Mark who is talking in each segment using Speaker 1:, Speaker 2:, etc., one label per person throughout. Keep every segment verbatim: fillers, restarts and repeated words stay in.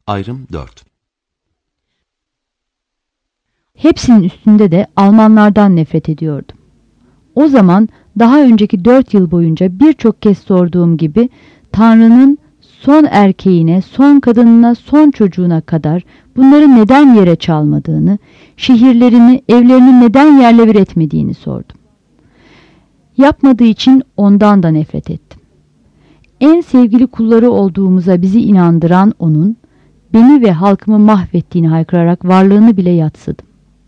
Speaker 1: Ayrım dört.
Speaker 2: Hepsinin üstünde de Almanlardan nefret ediyordum. O zaman daha önceki dört yıl boyunca birçok kez sorduğum gibi Tanrı'nın son erkeğine, son kadınına, son çocuğuna kadar bunları neden yere çalmadığını, şehirlerini, evlerini neden yerle bir etmediğini sordum. Yapmadığı için ondan da nefret ettim. En sevgili kulları olduğumuza bizi inandıran onun, beni ve halkımı mahvettiğini haykırarak varlığını bile yadsıdım.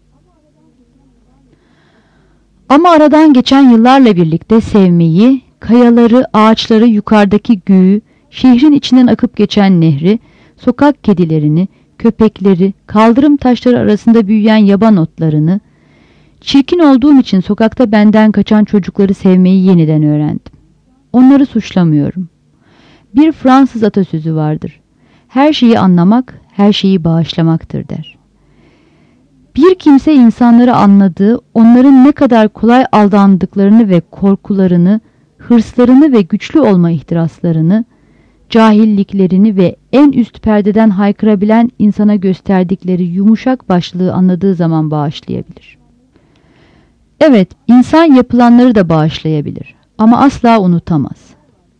Speaker 2: Ama aradan geçen yıllarla birlikte sevmeyi, kayaları, ağaçları, yukarıdaki göğü, şehrin içinden akıp geçen nehri, sokak kedilerini, köpekleri, kaldırım taşları arasında büyüyen yaban otlarını, çirkin olduğum için sokakta benden kaçan çocukları sevmeyi yeniden öğrendim. Onları suçlamıyorum. Bir Fransız atasözü vardır. Her şeyi anlamak, her şeyi bağışlamaktır der. Bir kimse insanları anladığı, onların ne kadar kolay aldandıklarını ve korkularını, hırslarını ve güçlü olma ihtiraslarını, cahilliklerini ve en üst perdeden haykırabilen insana gösterdikleri yumuşak başlığı anladığı zaman bağışlayabilir. Evet, insan yapılanları da bağışlayabilir ama asla unutamaz.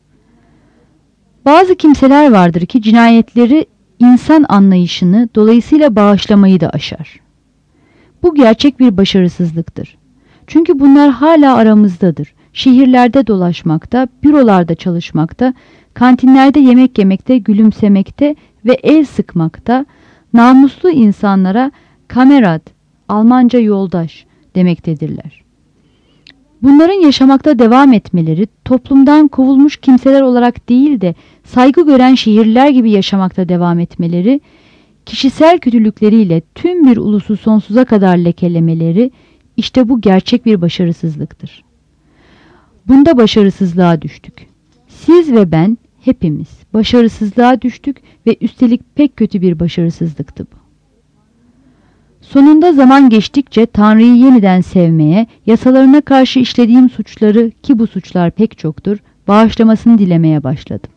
Speaker 2: Bazı kimseler vardır ki cinayetleri insan anlayışını, dolayısıyla bağışlamayı da aşar. Bu gerçek bir başarısızlıktır. Çünkü bunlar hala aramızdadır. Şehirlerde dolaşmakta, bürolarda çalışmakta, kantinlerde yemek yemekte, gülümsemekte ve el sıkmakta, namuslu insanlara kamerad, Almanca yoldaş demektedirler. Bunların yaşamakta devam etmeleri, toplumdan kovulmuş kimseler olarak değil de saygı gören şehirliler gibi yaşamakta devam etmeleri, kişisel kötülükleriyle tüm bir ulusu sonsuza kadar lekelemeleri, işte bu gerçek bir başarısızlıktır. Bunda başarısızlığa düştük. Siz ve ben, hepimiz başarısızlığa düştük ve üstelik pek kötü bir başarısızlıktı bu. Sonunda zaman geçtikçe Tanrı'yı yeniden sevmeye, yasalarına karşı işlediğim suçları, ki bu suçlar pek çoktur, bağışlamasını dilemeye başladım.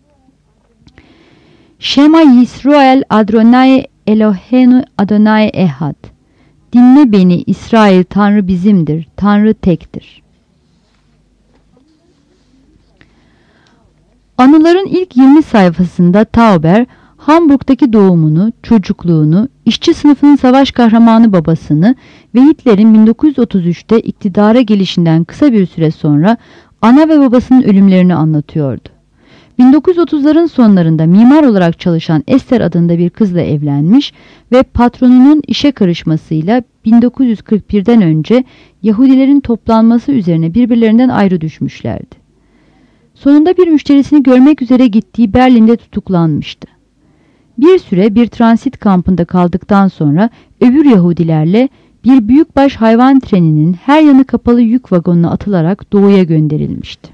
Speaker 2: Shema Yisrael Adonai Eloheinu Adonai Ehad. Dinle beni İsrail, Tanrı bizimdir, Tanrı tektir. Anıların ilk yirmi sayfasında Tauber, Hamburg'daki doğumunu, çocukluğunu, işçi sınıfının savaş kahramanı babasını ve Hitler'in bin dokuz yüz otuz üçte iktidara gelişinden kısa bir süre sonra ana ve babasının ölümlerini anlatıyordu. bin dokuz yüz otuzların sonlarında mimar olarak çalışan Esther adında bir kızla evlenmiş ve patronunun işe karışmasıyla bin dokuz yüz kırk birden önce Yahudilerin toplanması üzerine birbirlerinden ayrı düşmüşlerdi. Sonunda bir müşterisini görmek üzere gittiği Berlin'de tutuklanmıştı. Bir süre bir transit kampında kaldıktan sonra öbür Yahudilerle bir büyükbaş hayvan treninin her yanı kapalı yük vagonuna atılarak doğuya gönderilmişti.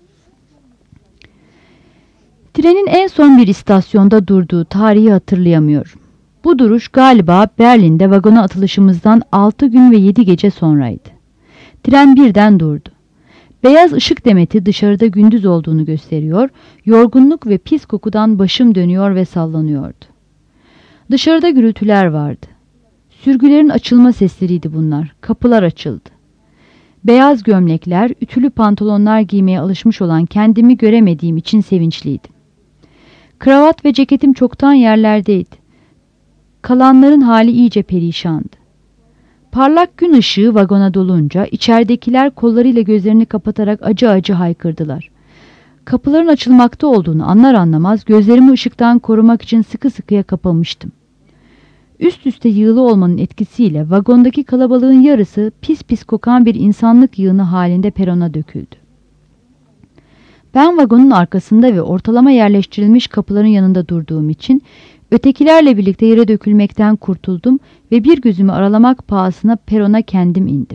Speaker 2: Trenin en son bir istasyonda durduğu tarihi hatırlayamıyorum. Bu duruş galiba Berlin'de vagona atılışımızdan altı gün ve yedi gece sonraydı. Tren birden durdu. Beyaz ışık demeti dışarıda gündüz olduğunu gösteriyor, yorgunluk ve pis kokudan başım dönüyor ve sallanıyordu. Dışarıda gürültüler vardı. Sürgülerin açılma sesleriydi bunlar, kapılar açıldı. Beyaz gömlekler, ütülü pantolonlar giymeye alışmış olan kendimi göremediğim için sevinçliydim. Kravat ve ceketim çoktan yerlerdeydi. Kalanların hali iyice perişandı. Parlak gün ışığı vagona dolunca içeridekiler kollarıyla gözlerini kapatarak acı acı haykırdılar. Kapıların açılmakta olduğunu anlar anlamaz gözlerimi ışıktan korumak için sıkı sıkıya kapamıştım. Üst üste yığılı olmanın etkisiyle vagondaki kalabalığın yarısı pis pis kokan bir insanlık yığını halinde perona döküldü. Ben vagonun arkasında ve ortalama yerleştirilmiş kapıların yanında durduğum için ötekilerle birlikte yere dökülmekten kurtuldum ve bir gözümü aralamak pahasına perona kendim indim.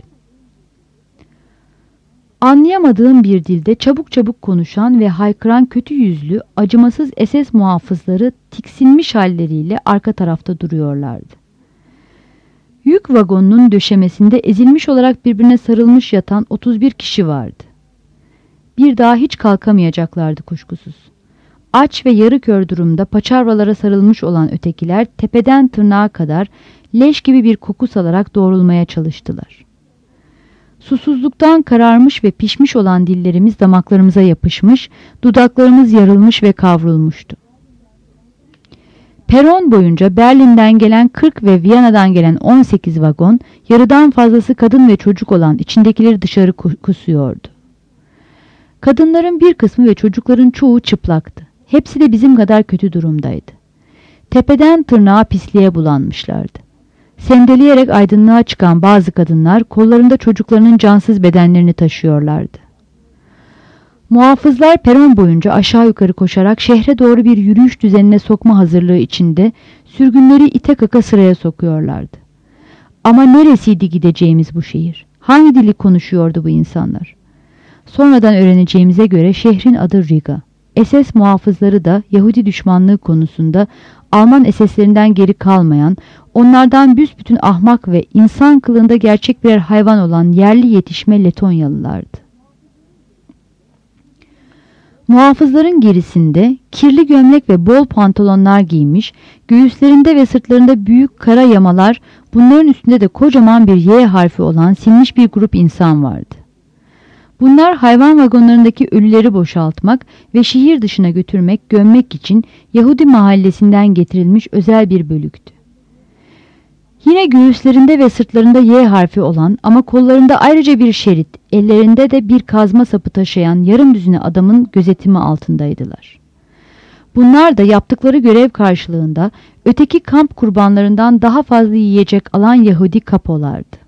Speaker 2: Anlayamadığım bir dilde çabuk çabuk konuşan ve haykıran kötü yüzlü, acımasız S S muhafızları tiksinmiş halleriyle arka tarafta duruyorlardı. Yük vagonunun döşemesinde ezilmiş olarak birbirine sarılmış yatan otuz bir kişi vardı. Bir daha hiç kalkamayacaklardı kuşkusuz. Aç ve yarı kör durumda paçavralara sarılmış olan ötekiler tepeden tırnağa kadar leş gibi bir koku salarak doğrulmaya çalıştılar. Susuzluktan kararmış ve pişmiş olan dillerimiz damaklarımıza yapışmış, dudaklarımız yarılmış ve kavrulmuştu. Peron boyunca Berlin'den gelen kırk ve Viyana'dan gelen on sekiz vagon, yarıdan fazlası kadın ve çocuk olan içindekileri dışarı kusuyordu. Kadınların bir kısmı ve çocukların çoğu çıplaktı. Hepsi de bizim kadar kötü durumdaydı. Tepeden tırnağa pisliğe bulanmışlardı. Sendeleyerek aydınlığa çıkan bazı kadınlar kollarında çocuklarının cansız bedenlerini taşıyorlardı. Muhafızlar peron boyunca aşağı yukarı koşarak şehre doğru bir yürüyüş düzenine sokma hazırlığı içinde sürgünleri ite kaka sıraya sokuyorlardı. Ama neresiydi gideceğimiz bu şehir? Hangi dili konuşuyordu bu insanlar? Sonradan öğreneceğimize göre şehrin adı Riga. S S muhafızları da Yahudi düşmanlığı konusunda Alman S S'lerinden geri kalmayan, onlardan büsbütün ahmak ve insan kılığında gerçek birer hayvan olan yerli yetişme Letonyalılardı. Muhafızların gerisinde kirli gömlek ve bol pantolonlar giymiş, göğüslerinde ve sırtlarında büyük kara yamalar, bunların üstünde de kocaman bir Y harfi olan sinmiş bir grup insan vardı. Bunlar hayvan vagonlarındaki ölüleri boşaltmak ve şehir dışına götürmek, gömmek için Yahudi mahallesinden getirilmiş özel bir bölüktü. Yine göğüslerinde ve sırtlarında Y harfi olan ama kollarında ayrıca bir şerit, ellerinde de bir kazma sapı taşıyan yarım düzine adamın gözetimi altındaydılar. Bunlar da yaptıkları görev karşılığında öteki kamp kurbanlarından daha fazla yiyecek alan Yahudi kapolardı.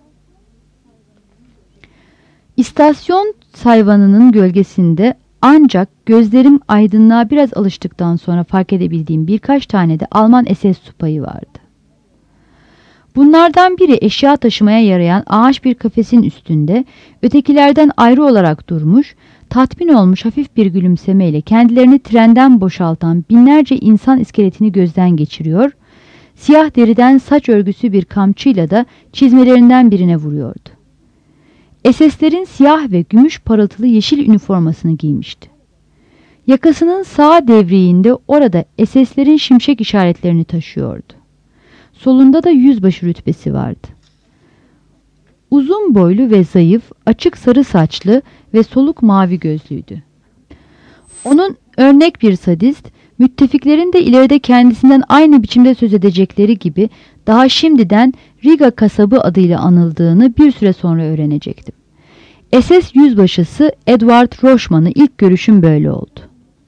Speaker 2: İstasyon sayvanının gölgesinde ancak gözlerim aydınlığa biraz alıştıktan sonra fark edebildiğim birkaç tane de Alman S S subayı vardı. Bunlardan biri eşya taşımaya yarayan ağaç bir kafesin üstünde, ötekilerden ayrı olarak durmuş, tatmin olmuş hafif bir gülümsemeyle kendilerini trenden boşaltan binlerce insan iskeletini gözden geçiriyor, siyah deriden saç örgüsü bir kamçıyla da çizmelerinden birine vuruyordu. S S'lerin siyah ve gümüş parıltılı yeşil üniformasını giymişti. Yakasının sağ devriğinde orada S S'lerin şimşek işaretlerini taşıyordu. Solunda da yüzbaşı rütbesi vardı. Uzun boylu ve zayıf, açık sarı saçlı ve soluk mavi gözlüydü. Onun örnek bir sadist, müttefiklerin de ileride kendisinden aynı biçimde söz edecekleri gibi daha şimdiden Riga kasabı adıyla anıldığını bir süre sonra öğrenecektim. S S yüzbaşısı Edward Roşman'ı ilk görüşüm böyle oldu.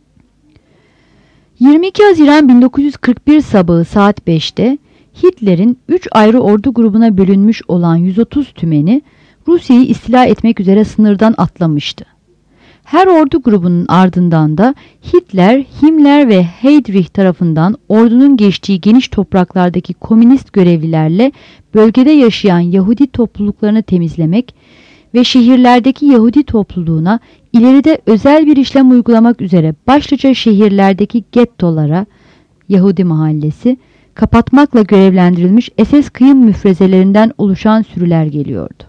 Speaker 2: yirmi iki Haziran bin dokuz yüz kırk bir sabahı saat beşte Hitler'in üç ayrı ordu grubuna bölünmüş olan yüz otuz tümeni Rusya'yı istila etmek üzere sınırdan atlamıştı. Her ordu grubunun ardından da Hitler, Himmler ve Heydrich tarafından ordunun geçtiği geniş topraklardaki komünist görevlilerle bölgede yaşayan Yahudi topluluklarını temizlemek ve şehirlerdeki Yahudi topluluğuna ileride özel bir işlem uygulamak üzere başlıca şehirlerdeki gettolara, Yahudi mahallesi, kapatmakla görevlendirilmiş S S kıyım müfrezelerinden oluşan sürüler geliyordu.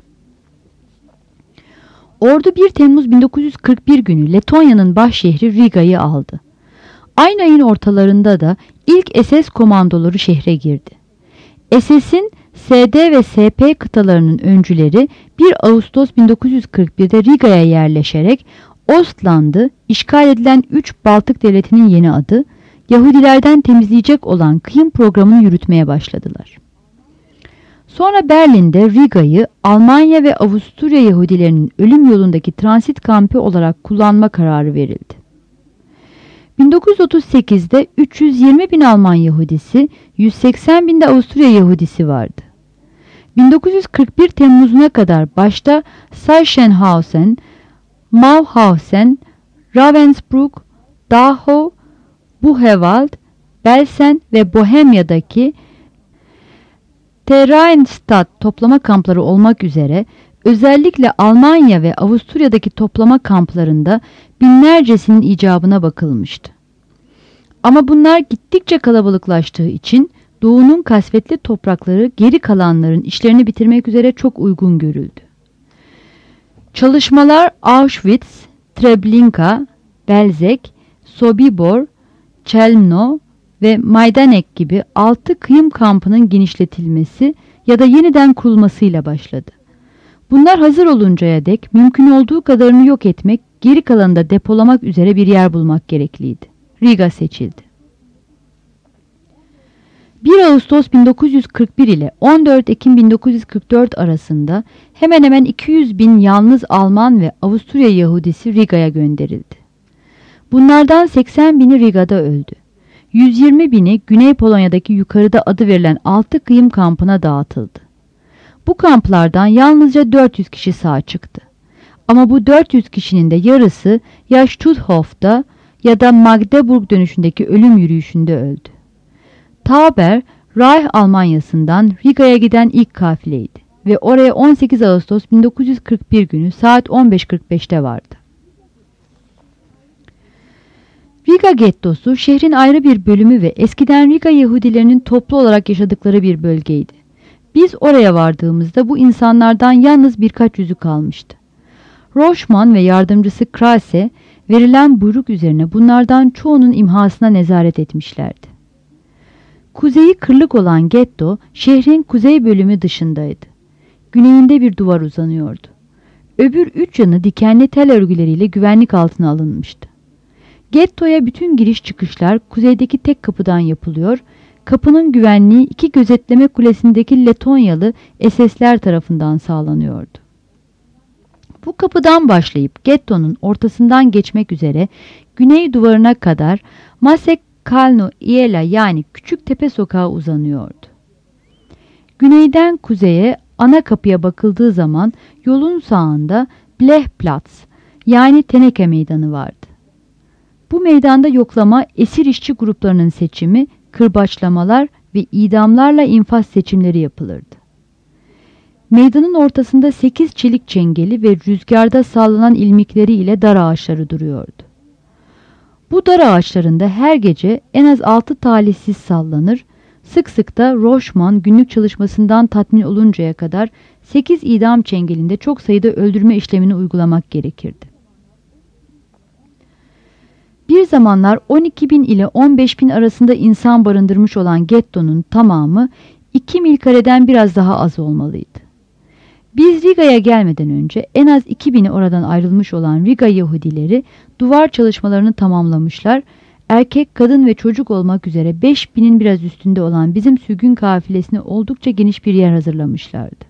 Speaker 2: Ordu bir Temmuz bin dokuz yüz kırk bir günü Letonya'nın başşehri Riga'yı aldı. Aynı ayın ortalarında da ilk S S komandoları şehre girdi. S S'in S D ve S P kıtalarının öncüleri bir Ağustos bin dokuz yüz kırk birde Riga'ya yerleşerek Ostland'ı işgal edilen üç Baltık devletinin yeni adı, Yahudilerden temizleyecek olan kıyım programını yürütmeye başladılar. Sonra Berlin'de Riga'yı Almanya ve Avusturya Yahudilerinin ölüm yolundaki transit kampı olarak kullanma kararı verildi. bin dokuz yüz otuz sekizde üç yüz yirmi bin Alman Yahudisi, yüz seksen bin de Avusturya Yahudisi vardı. bin dokuz yüz kırk bir Temmuz'una kadar başta Sachsenhausen, Mauthausen, Ravensbrück, Dachau, Buchenwald, Belsen ve Bohemya'daki Theresienstadt toplama kampları olmak üzere özellikle Almanya ve Avusturya'daki toplama kamplarında binlercesinin icabına bakılmıştı. Ama bunlar gittikçe kalabalıklaştığı için Doğu'nun kasvetli toprakları geri kalanların işlerini bitirmek üzere çok uygun görüldü. Çalışmalar Auschwitz, Treblinka, Belzec, Sobibor, Chelmno ve Majdanek gibi altı kıyım kampının genişletilmesi ya da yeniden kurulmasıyla başladı. Bunlar hazır oluncaya dek mümkün olduğu kadarını yok etmek, geri kalanını da depolamak üzere bir yer bulmak gerekliydi. Riga seçildi. bir Ağustos bin dokuz yüz kırk bir ile on dört Ekim bin dokuz yüz kırk dört arasında hemen hemen iki yüz bin yalnız Alman ve Avusturya Yahudisi Riga'ya gönderildi. Bunlardan seksen bini Riga'da öldü. yüz yirmi bini Güney Polonya'daki yukarıda adı verilen altı kıyım kampına dağıtıldı. Bu kamplardan yalnızca dört yüz kişi sağ çıktı. Ama bu dört yüz kişinin de yarısı ya Stutthof'ta ya da Magdeburg dönüşündeki ölüm yürüyüşünde öldü. Tauber, Reich Almanyası'ndan Riga'ya giden ilk kafileydi ve oraya on sekiz Ağustos bin dokuz yüz kırk bir günü saat on beş kırk beşte vardı. Riga gettosu şehrin ayrı bir bölümü ve eskiden Riga Yahudilerinin toplu olarak yaşadıkları bir bölgeydi. Biz oraya vardığımızda bu insanlardan yalnız birkaç yüzü kalmıştı. Rochman ve yardımcısı Krause verilen buyruk üzerine bunlardan çoğunun imhasına nezaret etmişlerdi. Kuzeyi kırlık olan getto şehrin kuzey bölümü dışındaydı. Güneyinde bir duvar uzanıyordu. Öbür üç yanı dikenli tel örgüleriyle güvenlik altına alınmıştı. Gettoya bütün giriş çıkışlar kuzeydeki tek kapıdan yapılıyor, kapının güvenliği iki gözetleme kulesindeki Letonyalı S S'ler tarafından sağlanıyordu. Bu kapıdan başlayıp gettonun ortasından geçmek üzere güney duvarına kadar Masek Kalno Iela yani Küçük Tepe Sokağı uzanıyordu. Güneyden kuzeye ana kapıya bakıldığı zaman yolun sağında Blechplatz yani Teneke Meydanı vardı. Bu meydanda yoklama, esir işçi gruplarının seçimi, kırbaçlamalar ve idamlarla infaz seçimleri yapılırdı. Meydanın ortasında sekiz çelik çengeli ve rüzgarda sallanan ilmikleri ile dar ağaçları duruyordu. Bu dar ağaçlarında her gece en az altı talihsiz sallanır, sık sık da Rochman günlük çalışmasından tatmin oluncaya kadar sekiz idam çengelinde çok sayıda öldürme işlemini uygulamak gerekirdi. Bir zamanlar on iki bin ile on beş bin arasında insan barındırmış olan gettonun tamamı iki mil kareden biraz daha az olmalıydı. Biz Riga'ya gelmeden önce en az iki bini oradan ayrılmış olan Riga Yahudileri duvar çalışmalarını tamamlamışlar, erkek, kadın ve çocuk olmak üzere beş binin biraz üstünde olan bizim sürgün kafilesine oldukça geniş bir yer hazırlamışlardı.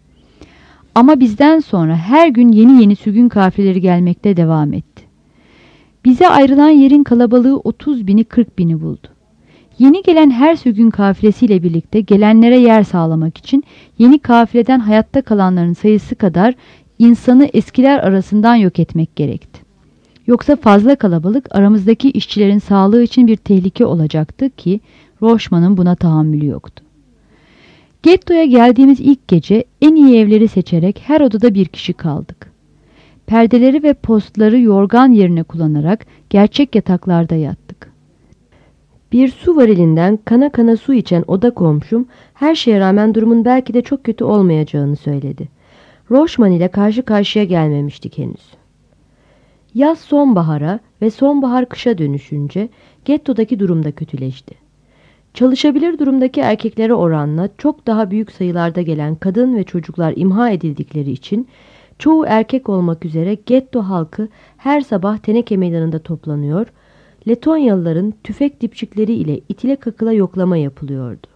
Speaker 2: Ama bizden sonra her gün yeni yeni sürgün kafileleri gelmekte devam etti. Bize ayrılan yerin kalabalığı otuz bini kırk bini buldu. Yeni gelen her sürgün kafilesiyle birlikte gelenlere yer sağlamak için yeni kafileden hayatta kalanların sayısı kadar insanı eskiler arasından yok etmek gerekti. Yoksa fazla kalabalık aramızdaki işçilerin sağlığı için bir tehlike olacaktı ki Rochman'ın buna tahammülü yoktu. Getto'ya geldiğimiz ilk gece en iyi evleri seçerek her odada bir kişi kaldık. Perdeleri ve postları yorgan yerine kullanarak gerçek yataklarda yattık.
Speaker 1: Bir su varilinden kana kana su içen oda komşum her şeye rağmen durumun belki de çok kötü olmayacağını söyledi. Rochman ile karşı karşıya gelmemiştik henüz. Yaz sonbahara ve sonbahar kışa dönüşünce gettodaki durum da kötüleşti. Çalışabilir durumdaki erkeklere oranla çok daha büyük sayılarda gelen kadın ve çocuklar imha edildikleri için çoğu erkek olmak üzere getto halkı her sabah Teneke Meydanı'nda toplanıyor, Letonyalıların tüfek dipçikleri ile itile kakıla yoklama yapılıyordu.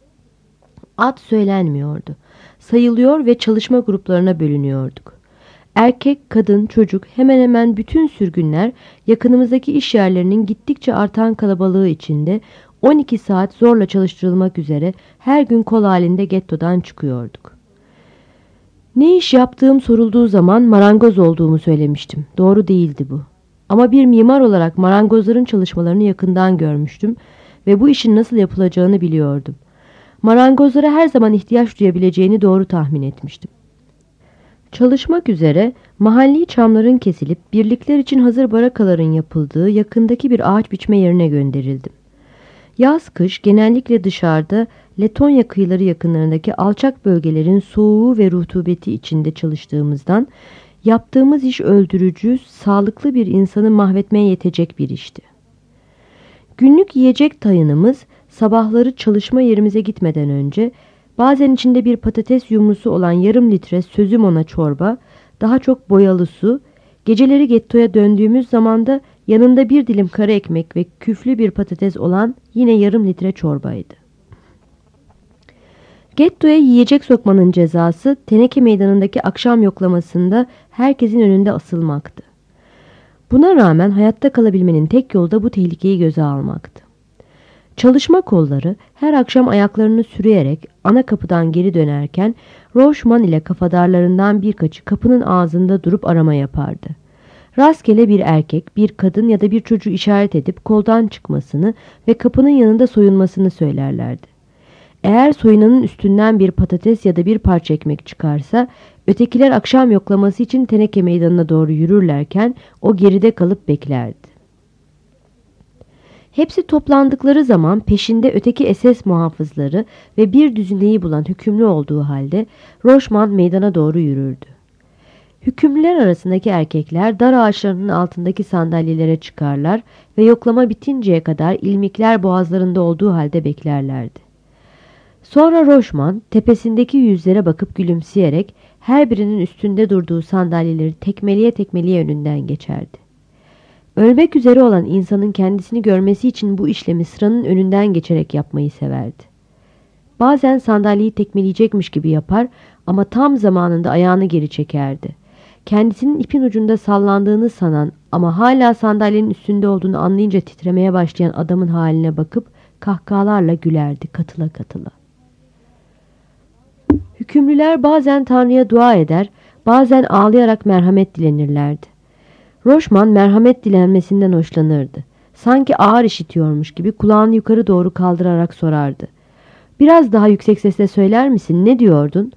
Speaker 1: Ad söylenmiyordu. Sayılıyor ve çalışma gruplarına bölünüyorduk. Erkek, kadın, çocuk hemen hemen bütün sürgünler yakınımızdaki iş yerlerinin gittikçe artan kalabalığı içinde on iki saat zorla çalıştırılmak üzere her gün kol halinde gettodan çıkıyorduk. Ne iş yaptığım sorulduğu zaman marangoz olduğumu söylemiştim. Doğru değildi bu. Ama bir mimar olarak marangozların çalışmalarını yakından görmüştüm ve bu işin nasıl yapılacağını biliyordum. Marangozlara her zaman ihtiyaç duyabileceğini doğru tahmin etmiştim. Çalışmak üzere mahalli çamların kesilip birlikler için hazır barakaların yapıldığı yakındaki bir ağaç biçme yerine gönderildim. Yaz kış genellikle dışarıda Letonya kıyıları yakınlarındaki alçak bölgelerin soğuğu ve rutubeti içinde çalıştığımızdan yaptığımız iş öldürücü, sağlıklı bir insanı mahvetmeye yetecek bir işti. Günlük yiyecek tayınımız sabahları çalışma yerimize gitmeden önce bazen içinde bir patates yumrusu olan yarım litre sözüm ona çorba, daha çok boyalı su, geceleri gettoya döndüğümüz zaman da yanında bir dilim kara ekmek ve küflü bir patates olan yine yarım litre çorbaydı. Gettoya yiyecek sokmanın cezası teneke meydanındaki akşam yoklamasında herkesin önünde asılmaktı. Buna rağmen hayatta kalabilmenin tek yolu da bu tehlikeyi göze almaktı. Çalışma kolları her akşam ayaklarını sürüyerek ana kapıdan geri dönerken Rochman ile kafadarlarından birkaçı kapının ağzında durup arama yapardı. Rastgele bir erkek, bir kadın ya da bir çocuğu işaret edip koldan çıkmasını ve kapının yanında soyunmasını söylerlerdi. Eğer soyunanın üstünden bir patates ya da bir parça ekmek çıkarsa, ötekiler akşam yoklaması için teneke meydanına doğru yürürlerken o geride kalıp beklerdi. Hepsi toplandıkları zaman peşinde öteki S S muhafızları ve bir düzineyi bulan hükümlü olduğu halde Rochman meydana doğru yürürdü. Hükümlüler arasındaki erkekler dar ağaçlarının altındaki sandalyelere çıkarlar ve yoklama bitinceye kadar ilmikler boğazlarında olduğu halde beklerlerdi. Sonra Rochman tepesindeki yüzlere bakıp gülümseyerek her birinin üstünde durduğu sandalyeleri tekmeliye tekmeliye önünden geçerdi. Ölmek üzere olan insanın kendisini görmesi için bu işlemi sıranın önünden geçerek yapmayı severdi. Bazen sandalyeyi tekmeleyecekmiş gibi yapar ama tam zamanında ayağını geri çekerdi. Kendisinin ipin ucunda sallandığını sanan ama hala sandalyenin üstünde olduğunu anlayınca titremeye başlayan adamın haline bakıp kahkahalarla gülerdi katıla katıla. Hükümlüler bazen Tanrı'ya dua eder, bazen ağlayarak merhamet dilenirlerdi. Rochman merhamet dilenmesinden hoşlanırdı. Sanki ağır işitiyormuş gibi kulağını yukarı doğru kaldırarak sorardı. "Biraz daha yüksek sesle söyler misin? Ne diyordun?"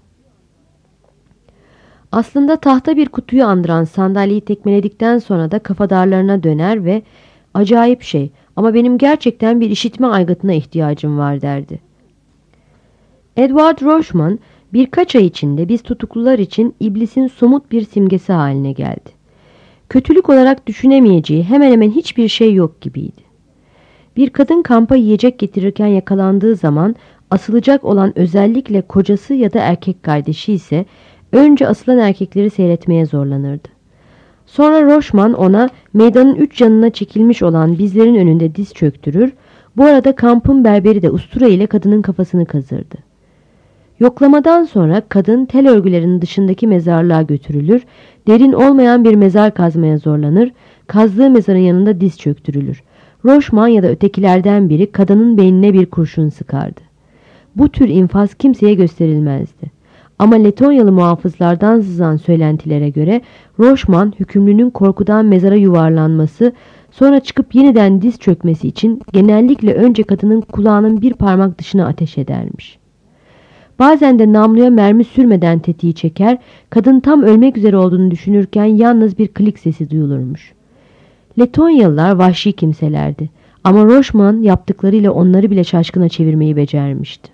Speaker 1: Aslında tahta bir kutuyu andıran sandalyeyi tekmeledikten sonra da kafadarlarına döner ve "Acayip şey ama benim gerçekten bir işitme aygıtına ihtiyacım var" derdi. Edward Rochman birkaç ay içinde biz tutuklular için iblisin somut bir simgesi haline geldi. Kötülük olarak düşünemeyeceği hemen hemen hiçbir şey yok gibiydi. Bir kadın kampa yiyecek getirirken yakalandığı zaman asılacak olan özellikle kocası ya da erkek kardeşi ise önce asılan erkekleri seyretmeye zorlanırdı. Sonra Rochman ona meydanın üç yanına çekilmiş olan bizlerin önünde diz çöktürür, bu arada kampın berberi de ustura ile kadının kafasını kazırdı. Yoklamadan sonra kadın tel örgülerinin dışındaki mezarlığa götürülür, derin olmayan bir mezar kazmaya zorlanır, kazdığı mezarın yanında diz çöktürülür. Rochman ya da ötekilerden biri kadının beynine bir kurşun sıkardı. Bu tür infaz kimseye gösterilmezdi. Ama Letonyalı muhafızlardan sızan söylentilere göre Rochman hükümlünün korkudan mezara yuvarlanması, sonra çıkıp yeniden diz çökmesi için genellikle önce kadının kulağının bir parmak dışına ateş edermiş. Bazen de namluya mermi sürmeden tetiği çeker, kadın tam ölmek üzere olduğunu düşünürken yalnız bir klik sesi duyulurmuş. Letonyalılar vahşi kimselerdi ama Rochman yaptıklarıyla onları bile şaşkına çevirmeyi becermişti.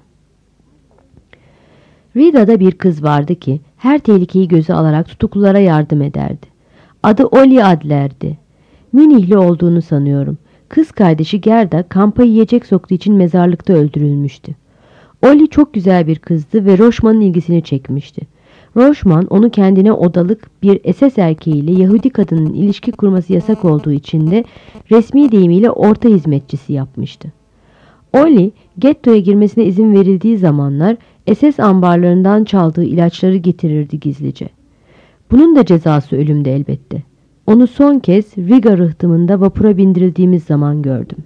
Speaker 1: Rida'da bir kız vardı ki her tehlikeyi göze alarak tutuklulara yardım ederdi. Adı Ollie Adler'di. Münihli olduğunu sanıyorum. Kız kardeşi Gerda kampa yiyecek soktuğu için mezarlıkta öldürülmüştü. Ollie çok güzel bir kızdı ve Rochman'ın ilgisini çekmişti. Rochman onu kendine odalık bir S S erkeğiyle Yahudi kadının ilişki kurması yasak olduğu için de resmi deyimiyle orta hizmetçisi yapmıştı. Ollie, gettoya girmesine izin verildiği zamanlar S S ambarlarından çaldığı ilaçları getirirdi gizlice. Bunun da cezası ölümdü elbette. Onu son kez Riga rıhtımında vapura bindirildiğimiz zaman gördüm.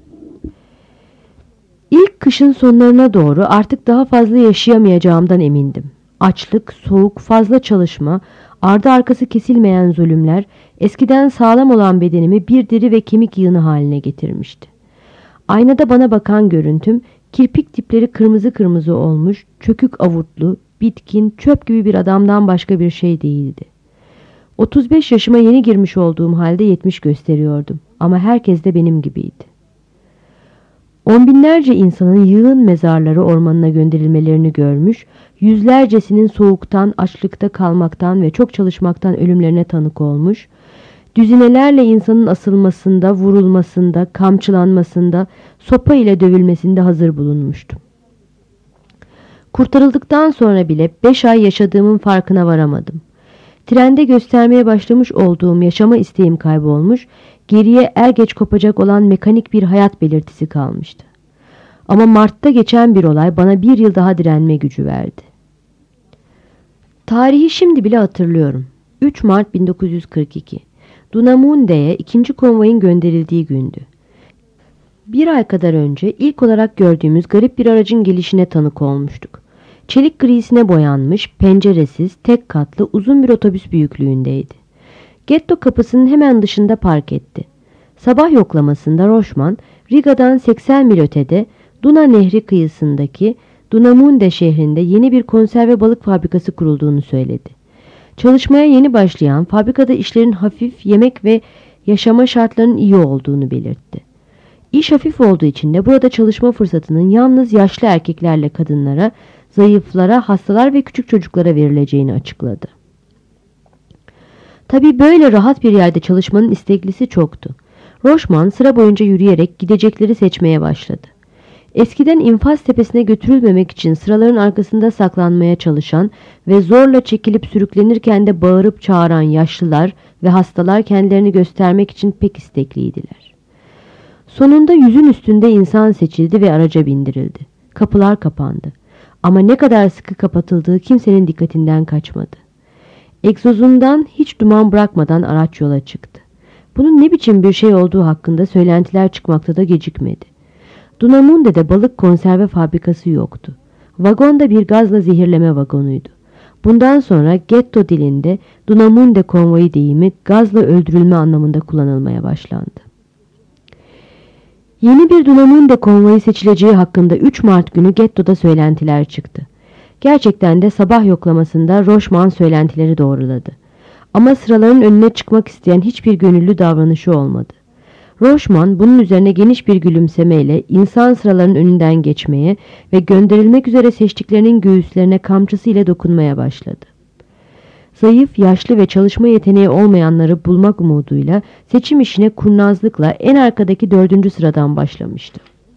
Speaker 1: İlk kışın sonlarına doğru artık daha fazla yaşayamayacağımdan emindim. Açlık, soğuk, fazla çalışma, ardı arkası kesilmeyen zulümler eskiden sağlam olan bedenimi bir deri ve kemik yığını haline getirmişti. Aynada bana bakan görüntüm, kirpik tipleri kırmızı kırmızı olmuş, çökük avurtlu, bitkin, çöp gibi bir adamdan başka bir şey değildi. otuz beş yaşıma yeni girmiş olduğum halde yetmiş gösteriyordum ama herkes de benim gibiydi. On binlerce insanın yığın mezarları ormanına gönderilmelerini görmüş, yüzlercesinin soğuktan, açlıkta kalmaktan ve çok çalışmaktan ölümlerine tanık olmuş, Düzinelerle insanın asılmasında, vurulmasında, kamçılanmasında, sopa ile dövülmesinde hazır bulunmuştum. Kurtarıldıktan sonra bile beş ay yaşadığımın farkına varamadım. Trende göstermeye başlamış olduğum yaşama isteğim kaybolmuş, geriye er geç kopacak olan mekanik bir hayat belirtisi kalmıştı. Ama Mart'ta geçen bir olay bana bir yıl daha direnme gücü verdi. Tarihi şimdi bile hatırlıyorum. üç Mart bin dokuz yüz kırk iki. Dunamunde'ye ikinci konvoyun gönderildiği gündü. Bir ay kadar önce ilk olarak gördüğümüz garip bir aracın gelişine tanık olmuştuk. Çelik grisine boyanmış, penceresiz, tek katlı uzun bir otobüs büyüklüğündeydi. Getto kapısının hemen dışında park etti. Sabah yoklamasında Roşman, Riga'dan seksen mil ötede Duna Nehri kıyısındaki Dunamunde şehrinde yeni bir konserve balık fabrikası kurulduğunu söyledi. Çalışmaya yeni başlayan fabrikada işlerin hafif, yemek ve yaşama şartlarının iyi olduğunu belirtti. İş hafif olduğu için de burada çalışma fırsatının yalnız yaşlı erkeklerle kadınlara, zayıflara, hastalar ve küçük çocuklara verileceğini açıkladı. Tabii böyle rahat bir yerde çalışmanın isteklisi çoktu. Roşman sıra boyunca yürüyerek gidecekleri seçmeye başladı. Eskiden infaz tepesine götürülmemek için sıraların arkasında saklanmaya çalışan ve zorla çekilip sürüklenirken de bağırıp çağıran yaşlılar ve hastalar kendilerini göstermek için pek istekliydiler. Sonunda yüzün üstünde insan seçildi ve araca bindirildi. Kapılar kapandı. Ama ne kadar sıkı kapatıldığı kimsenin dikkatinden kaçmadı. Egzozundan hiç duman bırakmadan araç yola çıktı. Bunun ne biçim bir şey olduğu hakkında söylentiler çıkmakta da gecikmedi. Dunamunde'de balık konserve fabrikası yoktu. Vagon da bir gazla zehirleme vagonuydu. Bundan sonra getto dilinde Dunamunde konvoyu deyimi gazla öldürülme anlamında kullanılmaya başlandı. Yeni bir Dunamunde konvoyu seçileceği hakkında üç Mart günü gettoda söylentiler çıktı. Gerçekten de sabah yoklamasında Roşman söylentileri doğruladı. Ama sıraların önüne çıkmak isteyen hiçbir gönüllü davranışı olmadı. Roşman bunun üzerine geniş bir gülümsemeyle insan sıralarının önünden geçmeye ve gönderilmek üzere seçtiklerinin göğüslerine kamçısı ile dokunmaya başladı. Zayıf, yaşlı ve çalışma yeteneği olmayanları bulmak umuduyla seçim işine kurnazlıkla en arkadaki dördüncü sıradan başlamıştı.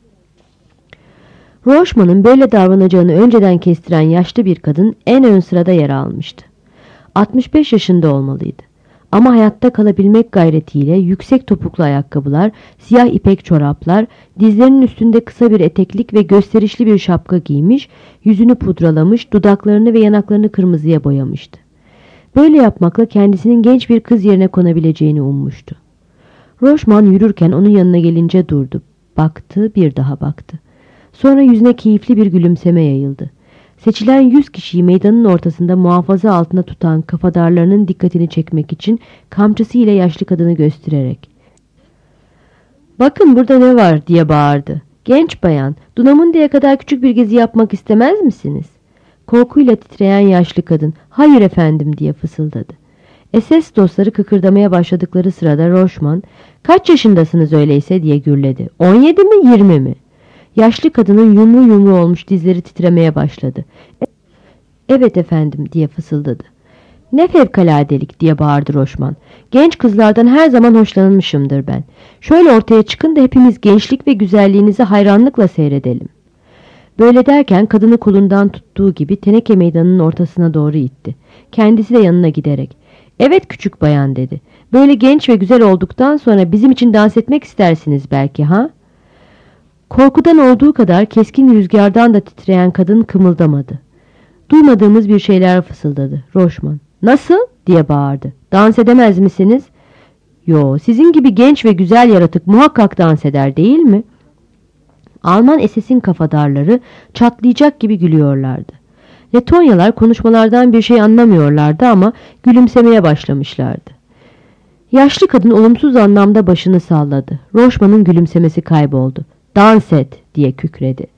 Speaker 1: Roşman'ın böyle davranacağını önceden kestiren yaşlı bir kadın en ön sırada yer almıştı. altmış beş yaşında olmalıydı. Ama hayatta kalabilmek gayretiyle yüksek topuklu ayakkabılar, siyah ipek çoraplar, dizlerinin üstünde kısa bir eteklik ve gösterişli bir şapka giymiş, yüzünü pudralamış, dudaklarını ve yanaklarını kırmızıya boyamıştı. Böyle yapmakla kendisinin genç bir kız yerine konabileceğini ummuştu. Roşman yürürken onun yanına gelince durdu. Baktı, bir daha baktı. Sonra yüzüne keyifli bir gülümseme yayıldı. Seçilen yüz kişiyi meydanın ortasında muhafaza altında tutan kafadarlarının dikkatini çekmek için kamçısı ile yaşlı kadını göstererek "Bakın burada ne var?" diye bağırdı. "Genç bayan, Dunamunde'ye kadar küçük bir gezi yapmak istemez misiniz?" Korkuyla titreyen yaşlı kadın "Hayır efendim" diye fısıldadı. S S dostları kıkırdamaya başladıkları sırada Roşman "Kaç yaşındasınız öyleyse?" diye gürledi. "on yedi mi, yirmi mi?" Yaşlı kadının yumru yumru olmuş dizleri titremeye başladı. "Evet efendim" diye fısıldadı. "Ne fevkaladelik" diye bağırdı Roşman. "Genç kızlardan her zaman hoşlanmışımdır ben. Şöyle ortaya çıkın da hepimiz gençlik ve güzelliğinizi hayranlıkla seyredelim." Böyle derken kadını kolundan tuttuğu gibi teneke meydanının ortasına doğru itti. Kendisi de yanına giderek "Evet küçük bayan" dedi. "Böyle genç ve güzel olduktan sonra bizim için dans etmek istersiniz belki, ha?" Korkudan olduğu kadar keskin rüzgardan da titreyen kadın kımıldamadı. Duymadığımız bir şeyler fısıldadı. Roşman "Nasıl?" diye bağırdı. "Dans edemez misiniz?" "Yo, sizin gibi genç ve güzel yaratık muhakkak dans eder, değil mi?" Alman S S'in kafadarları çatlayacak gibi gülüyorlardı. Letonyalar konuşmalardan bir şey anlamıyorlardı ama gülümsemeye başlamışlardı. Yaşlı kadın olumsuz anlamda başını salladı. Roşman'ın gülümsemesi kayboldu. "Dans et" diye kükredi.